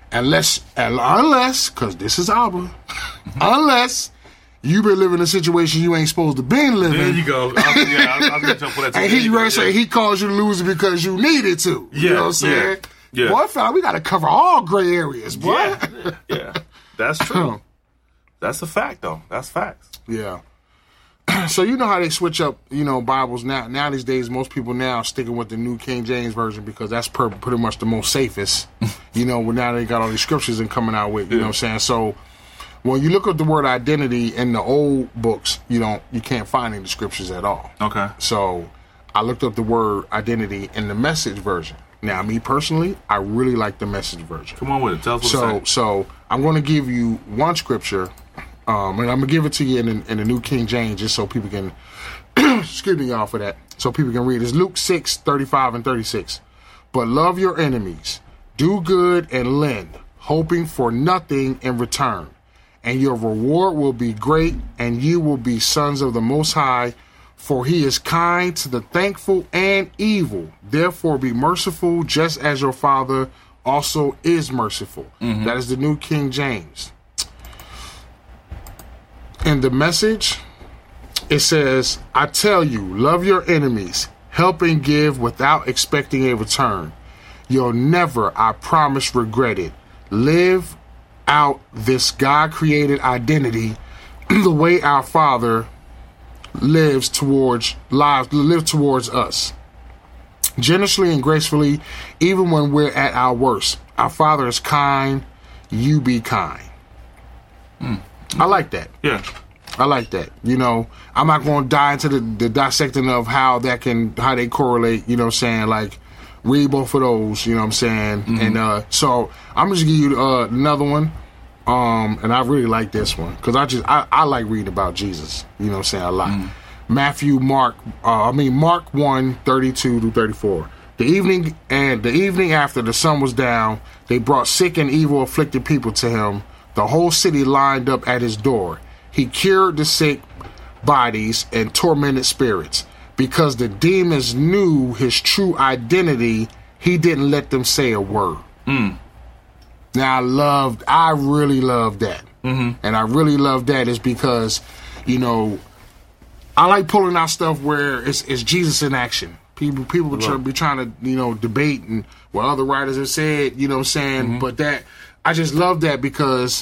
because this is Abba, unless you've been living a situation you ain't supposed to be living. There you go. I was going to jump for that. And he caused you to lose it because you needed to. You know what I'm saying? Yeah. Boy, fella, we got to cover all gray areas, boy. Yeah. That's true. That's a fact, though. That's facts. Yeah. So you know how they switch up, Bibles now. Now these days, most people now sticking with the New King James Version because that's pretty much the most safest. Now they got all these scriptures and coming out with, you know what I'm saying? So when you look at the word identity in the old books, you can't find any scriptures at all. Okay. So I looked up the word identity in the Message version. Now, me personally, I really like the Message version. Come on with it. Tell us what it's saying. So I'm going to give you one scripture, and I'm going to give it to you in the New King James just so people can, excuse me, y'all, for that, so people can read. It's Luke 6:35 and 36. But love your enemies, do good and lend, hoping for nothing in return. And your reward will be great, and you will be sons of the Most High, for he is kind to the thankful and evil. Therefore be merciful, just as your Father also is merciful. That is the New King James. In the Message, it says, I tell you, love your enemies, help and give without expecting a return. You'll never, I promise, regret it. Live out this God-created identity the way our Father lives towards us. Generously and gracefully, even when we're at our worst. Our Father is kind, you be kind. I like that. Yeah. I like that. I'm not going to die into the dissecting of how they correlate, like read both of those, you know what I'm saying? And so I'm just going to give you another one. And I really like this one because I like reading about Jesus, you know what I'm saying, a lot. Mark 1:32-34. The evening after the sun was down, they brought sick and evil afflicted people to him. The whole city lined up at his door. He cured the sick bodies and tormented spirits. Because the demons knew his true identity, he didn't let them say a word. Now I really love that. And I really love that is because, I like pulling out stuff where it's Jesus in action. People be trying to, debate and what other writers have said, you know what I'm saying? But I just love that because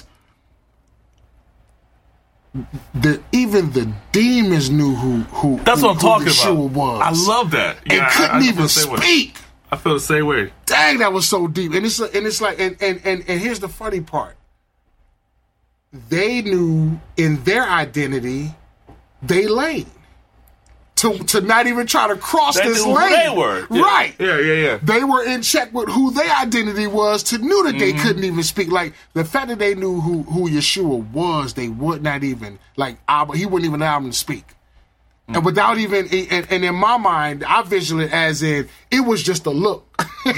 even the demons knew who that's what I'm talking Yeshua about. I love that. And couldn't even speak. I feel the same way. Dang, that was so deep. And it's like and here's the funny part. They knew in their identity they lane. To not even try to cross this lane. They were. Yeah. Right. Yeah. They were in check with who their identity was to knew that they couldn't even speak. Like, the fact that they knew who Yeshua was, they would not even, he wouldn't even allow them to speak. And without even, and in my mind, I visualize it as in, it was just a look. He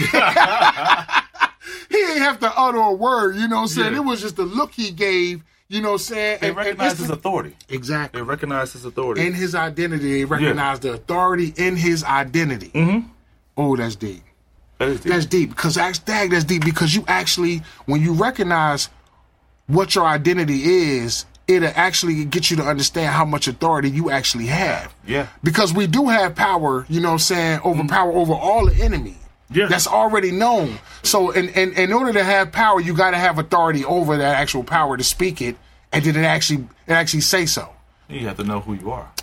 didn't have to utter a word, you know what I'm saying? Yeah. It was just a look he gave. You know what I'm saying? They recognize his authority. Exactly. They recognize his authority. In his identity. They recognize the authority in his identity. Oh, that's deep. That's deep. Because that's deep. Because you actually, when you recognize what your identity is, it'll actually get you to understand how much authority you actually have. Yeah. Because we do have power, you know what I'm saying, power over all the enemy. Yeah. That's already known. So in order to have power, you got to have authority over that actual power to speak it, and then it actually say so. You have to know who you are.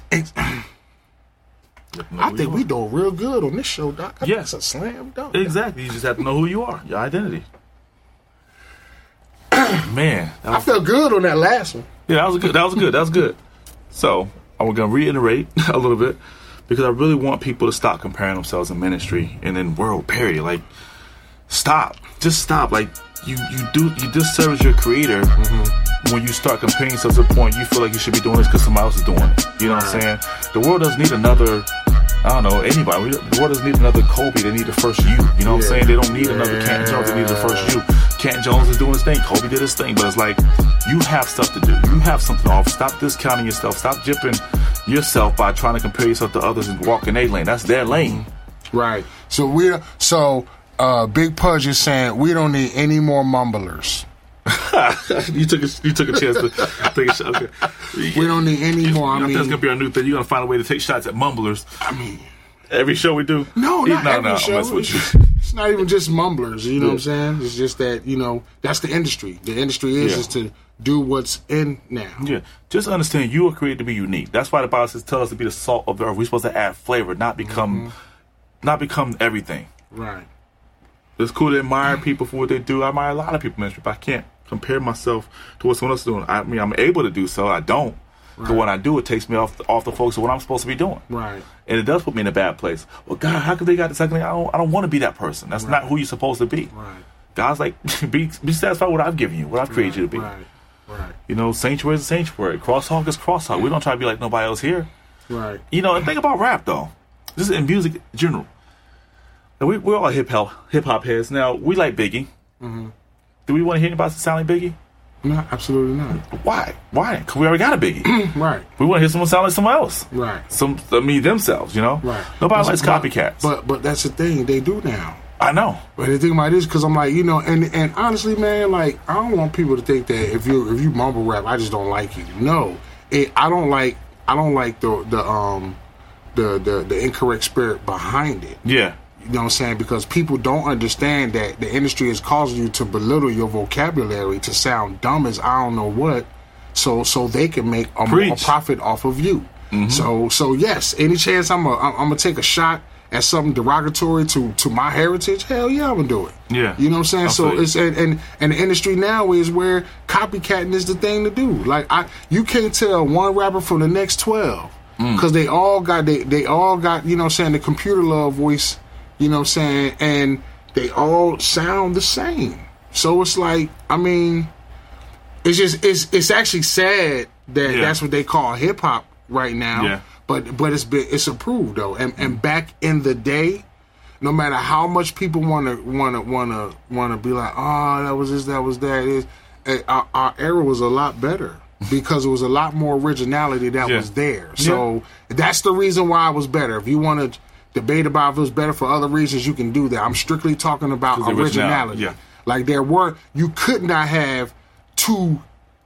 I think we doing real good on this show, Doc. I think it's a slam dunk. Exactly. You just have to know who you are, your identity. Man. I felt good on that last one. Yeah, that was good. So, I'm going to reiterate a little bit. because I really want people to stop comparing themselves in ministry and in world, period. Like, stop. Just stop. Like, you disservice your creator when you start comparing yourself to the point you feel like you should be doing this because somebody else is doing it. You know what I'm saying? The world doesn't need another, I don't know, anybody. The world doesn't need another Kobe. They need the first you. You know what I'm saying? They don't need another Canton Jones. They need the first you. Canton Jones is doing his thing. Kobe did his thing. But it's like, you have stuff to do. You have something to offer. Stop discounting yourself. Stop jipping yourself by trying to compare yourself to others and walk in their lane. That's their lane. Right. So Big Pudge is saying we don't need any more mumblers. you took a chance to take a shot. Okay. We don't need any more. I mean, that's gonna be our new thing. You're gonna find a way to take shots at mumblers. I mean, every show we do. No, not every show. I'm with you. It's not even just mumblers. You know what I'm saying? It's just that that's the industry. The industry is to do what's in now. Yeah, just understand you are created to be unique. That's why the Bible says, "Tell us to be the salt of the earth." We're supposed to add flavor, not become everything. Right. It's cool to admire people for what they do. I admire a lot of people in ministry, but I can't compare myself to what someone else is doing. I mean, I'm able to do so. I don't. But when I do, it takes me off the focus of what I'm supposed to be doing. Right. And it does put me in a bad place. Well, God, how could they got this? I don't want to be that person. That's not who you're supposed to be. Right. God's like, be satisfied with what I've given you, what I've created you to be. Right. You know, sanctuary is a sanctuary. Crosstalk is crosstalk. We don't try to be like nobody else here. Right. You know, and think about rap, though. This is in music in general. And we're all hip hop heads. Now, we like Biggie. Mm-hmm. Do we want to hear anybody sound like Biggie? No, absolutely not. Why? Because we already got a Biggie. Right. We want to hear someone sound like someone else. Right. Themselves, you know? Right. Nobody likes copycats. But that's the thing. They do now. I know. But the thing about it is, because I'm like, and honestly, man, like, I don't want people to think that if you mumble rap, I just don't like you. No. I don't like the incorrect spirit behind it. Yeah. You know what I'm saying? Because people don't understand that the industry is causing you to belittle your vocabulary, to sound dumb as I don't know what, so they can make a profit off of you. Mm-hmm. So yes, any chance I'm gonna take a shot at something derogatory to my heritage, hell yeah, I'm gonna do it. Yeah. You know what I'm saying? It's and the industry now is where copycatting is the thing to do. Like you can't tell one rapper from the next 12 because they all got you know what I'm saying, the computer love voice. You know what I'm saying? And they all sound the same. So it's like, I mean, it's actually sad that that's what they call hip hop right now. Yeah. But it's approved though. And back in the day, no matter how much people wanna be like, oh, that was this, that was that, our era was a lot better. Because it was a lot more originality that was there. So that's the reason why it was better. If you want to debate about if it was better for other reasons, you can do that. I'm strictly talking about originality. Yeah. Like you could not have two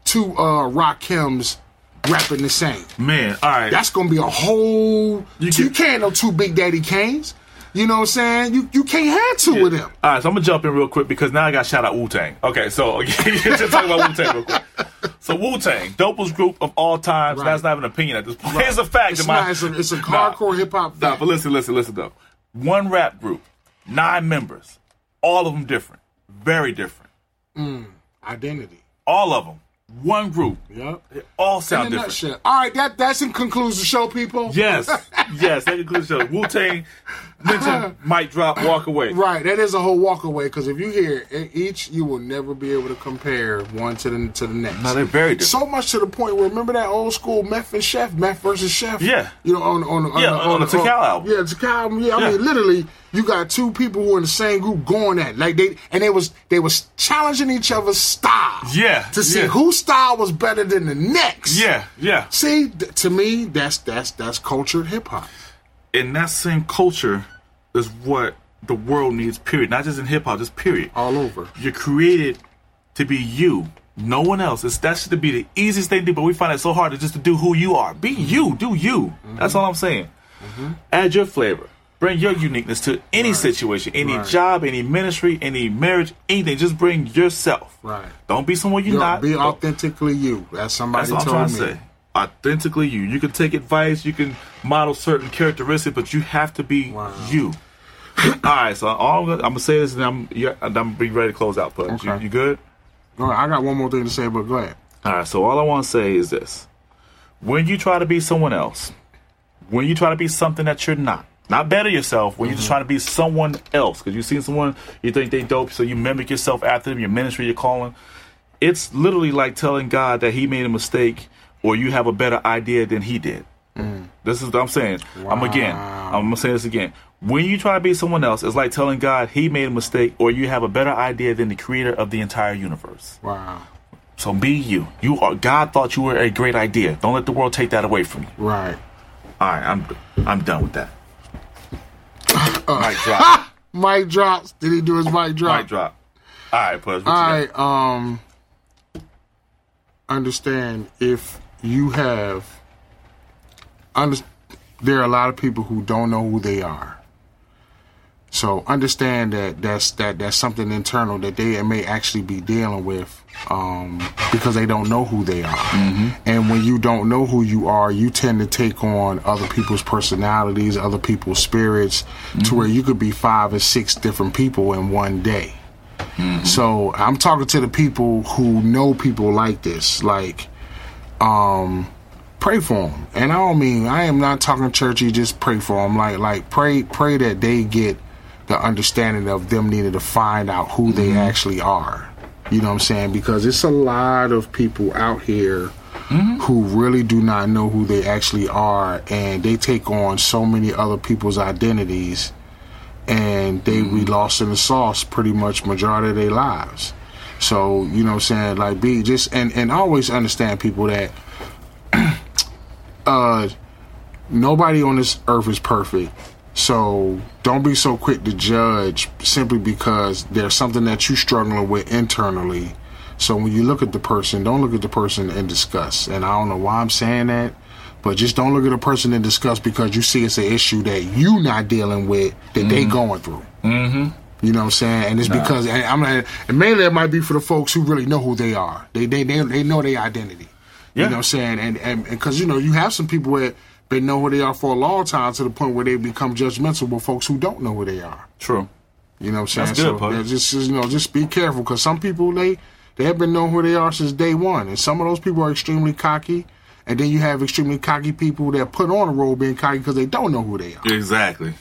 Rakims rapping the same. Man, all right. That's gonna be a whole. You can't have two Big Daddy Kanes. You know what I'm saying? You can't have two of them. All right, so I'm gonna jump in real quick because now I got to shout out Wu-Tang. Okay, so just talk about Wu-Tang real quick. So Wu-Tang, dopest group of all time. So that's not even an opinion at this point. It's a fact. It's a hardcore hip hop. Nah, but listen though. One rap group, 9 members, all of them different, very different. Identity. All of them. One group. Yep. They all sound different. Nutshell. All right, that's in conclusion the show, people. Yes, that concludes the show. Wu-Tang, mention, mic drop, walk away. Right, that is a whole walk away, because if you hear each, you will never be able to compare one to the next. No, they're very different. So much to the point where, remember that old school Meth and Chef, Meth versus Chef? Yeah. You know, on the Tikal album. Yeah, Tikal album. Yeah, I mean, literally, you got two people who are in the same group going at it. Like they was challenging each other's style. Yeah. To see whose style was better than the next. Yeah. See, to me, that's cultured hip hop. And that same culture is what the world needs, period. Not just in hip hop, just period. All over. You're created to be you. No one else. That should be the easiest thing to do, but we find it so hard to do who you are. Be you. Do you. Mm-hmm. That's all I'm saying. Mm-hmm. Add your flavor. Bring your uniqueness to any situation, any job, any ministry, any marriage, anything. Just bring yourself. Right. Don't be someone you're not. Be authentically you. That's somebody told me. That's what I'm trying to say. Authentically you. You can take advice. You can model certain characteristics, but you have to be you. All right. So I'm gonna say this, and I'm gonna be ready to close out. Pudge. Okay. You good? All right. I got one more thing to say, but go ahead. All right. So all I want to say is this: when you try to be someone else, when you try to be something that you're not better yourself, when you're just trying to be someone else, because you've seen someone, you think they dope, so you mimic yourself after them, your ministry, your calling. It's literally like telling God that he made a mistake or you have a better idea than he did. This is what I'm saying. Wow. I'm going to say this again. When you try to be someone else, it's like telling God he made a mistake or you have a better idea than the creator of the entire universe. Wow. So be you. God thought you were a great idea. Don't let the world take that away from you. Right. All right, I'm done with that. Mic drop. Mic drops. Did he do his mic drop? Mic drop. All right, Pudge. All right. Understand if you have. There are a lot of people who don't know who they are. So understand that that's something internal that they may actually be dealing with because they don't know who they are. And when you don't know who you are, you tend to take on other people's personalities, other people's spirits, to where you could be 5 or 6 different people in one day. So I'm talking to the people who know people like this, like pray for them. And I am not talking churchy, just pray for them. Like pray that they get the understanding of them needing to find out who they actually are. You know what I'm saying? Because it's a lot of people out here who really do not know who they actually are, and they take on so many other people's identities, and they be lost in the sauce pretty much majority of their lives. So, you know what I'm saying? Like, be just, and always understand, people, that nobody on this earth is perfect. So don't be so quick to judge simply because there's something that you're struggling with internally. So when you look at the person, don't look at the person in disgust. And I don't know why I'm saying that, but just don't look at a person in disgust because you see it's an issue that you not dealing with, that they going through. You know what I'm saying? And it's because, and mainly it might be for the folks who really know who they are. They know their identity. You know what I'm saying? And because, you know, you have some people where they know who they are for a long time to the point where they become judgmental with folks who don't know who they are. True. You know what I'm saying? That's good, so just be careful, because some people, they have been knowing who they are since day one. And some of those people are extremely cocky. And then you have extremely cocky people that put on a role being cocky because they don't know who they are. Exactly.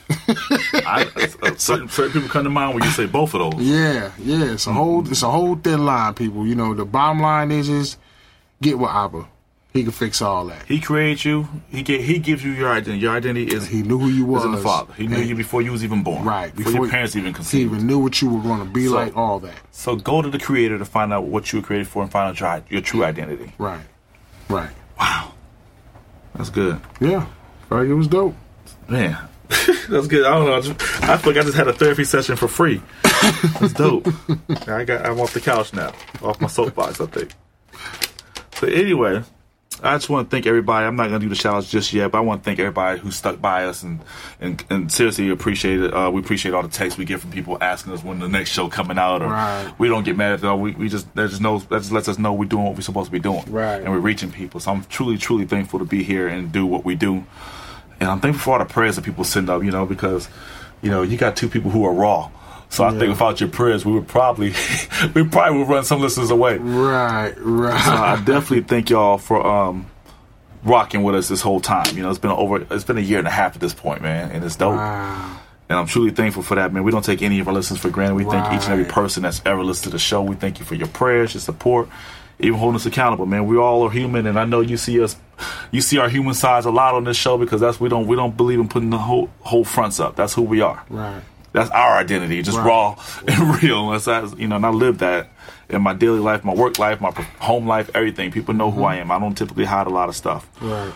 Certain people come to mind when you say both of those. Yeah. It's a whole thin line, people. You know, the bottom line is get with Abba. He can fix all that. He creates you. He gives you your identity. Your identity is he knew who you was in the Father. He knew you before you was even born. Right. Before your parents even conceived. He even knew what you were going to be like. All that. So go to the Creator to find out what you were created for and find out your true identity. Right. Wow. That's good. Yeah. Like, it was dope. Man. That's good. I don't know. I feel like I just had a therapy session for free. That's dope. I'm off the couch now. Off my soapbox, I think. So anyway, I just want to thank everybody. I'm not going to do the shout-outs just yet, but I want to thank everybody who stuck by us and seriously appreciate it. We appreciate all the texts we get from people asking us when the next show coming out. Or we don't get mad at it. That just lets us know we're doing what we're supposed to be doing. Right. And we're reaching people. So I'm truly, truly thankful to be here and do what we do. And I'm thankful for all the prayers that people send up, because, you got 2 people who are raw. So I think without your prayers, we probably would run some listeners away. Right. So I definitely thank y'all for rocking with us this whole time. It's been a year and a half at this point, man, and it's dope. Wow. And I'm truly thankful for that, man. We don't take any of our listeners for granted. We thank each and every person that's ever listened to the show. We thank you for your prayers, your support, even holding us accountable, man. We all are human, and I know you see our human sides a lot on this show because we don't believe in putting the whole fronts up. That's who we are. Right. That's our identity, just raw and real. And I live that in my daily life, my work life, my home life, everything. People know who I am. I don't typically hide a lot of stuff. Right.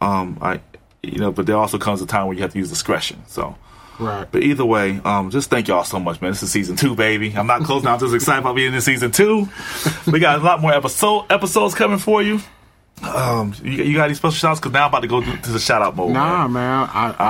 But there also comes a time when you have to use discretion. So. Right. But either way, just thank y'all so much, man. This is season 2, baby. I'm not close now. I'm just excited about being in season 2. We got a lot more episodes coming for you. You got any special shout outs? Because now I'm about to go to the shout out mode. Nah, man.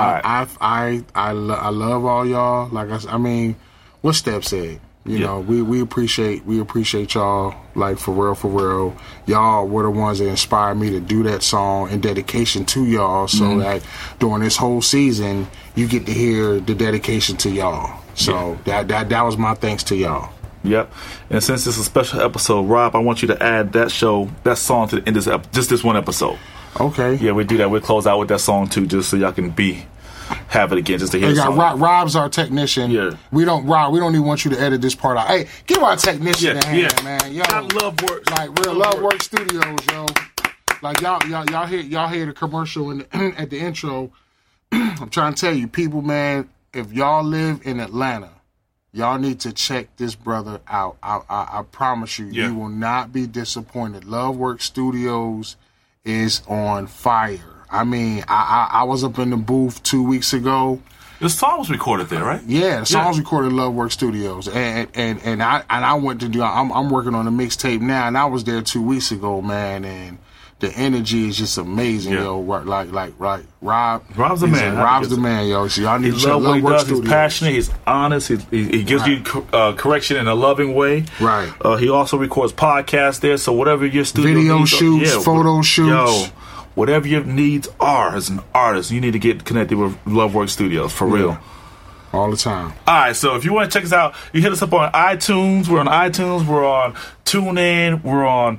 I love all y'all. Like I mean, what Steph said. You know, we appreciate y'all, like, for real. Y'all were the ones that inspired me to do that song in dedication to y'all. So that during this whole season, you get to hear the dedication to y'all. So that was my thanks to y'all. Yep. And since this is a special episode, Rob, I want you to add that song to the end of just this one episode. Okay. Yeah, we do that. We'll close out with that song too, just so y'all can have it again, just to hear They the got song. Rob's our technician. Yeah. We don't even want you to edit this part out. Hey, give our technician a hand, man. Yo, I love work. like real Love Work Studios, yo. Like y'all hear the commercial at the intro. I'm trying to tell you, people, man, if y'all live in Atlanta, y'all need to check this brother out. I promise you, you will not be disappointed. Love Work Studios is on fire. I mean, I was up in the booth 2 weeks ago. The song was recorded there, right? Yeah, the song was recorded at Love Work Studios, and I went to do. I'm working on a mixtape now, and I was there 2 weeks ago, man, and the energy is just amazing, yo. Like Rob's the man. Rob's the man, yo. So y'all need to check Love Work Studios. He's passionate. He's honest. He gives you correction in a loving way. Right. He also records podcasts there. So whatever your studio video needs shoots, photo shoots. Yo, whatever your needs are as an artist, you need to get connected with Love Work Studios, for real. All the time. All right, so if you want to check us out, you hit us up on iTunes. We're on iTunes. We're on TuneIn. We're on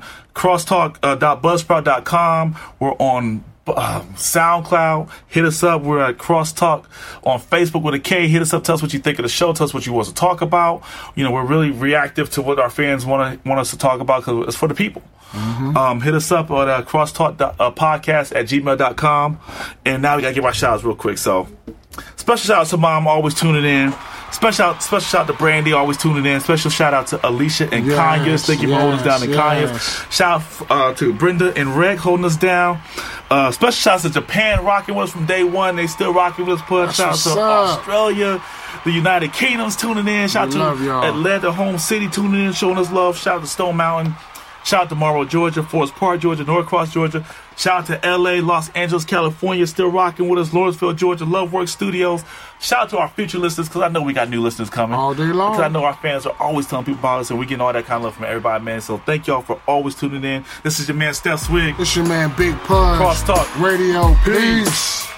crosstalk.buzzsprout.com. We're on SoundCloud. Hit us up. We're at Crosstalk on Facebook with a K. Hit us up. Tell us what you think of the show. Tell us what you want us to talk about. You know, we're really reactive to what our fans want us to talk about because it's for the people. Mm-hmm. Hit us up at crosstalk podcast at gmail.com. And now we got to give our shout outs real quick. So, special shout out to Mom, always tuning in. Special shout out to Brandy, always tuning in. Special shout out to Alicia and Kanyas. Thank you for holding us down in Kanyas. Shout out to Brenda and Reg holding us down. Special shout out to Japan, rocking with us from day one. They still rocking with us. Shout out to Australia, the United Kingdom's tuning in. Shout out to Atlanta, home city, tuning in, showing us love. Shout out to Stone Mountain. Shout out to Morrow, Georgia, Forest Park, Georgia, Norcross, Georgia. Shout out to LA, Los Angeles, California, still rocking with us. Lawrenceville, Georgia, Love Work Studios. Shout out to our future listeners, because I know we got new listeners coming. All day long. Because I know our fans are always telling people about us, and we getting all that kind of love from everybody, man. So thank y'all for always tuning in. This is your man, Steph Swig. This is your man, Big Pudge. Crosstalk Radio. Peace.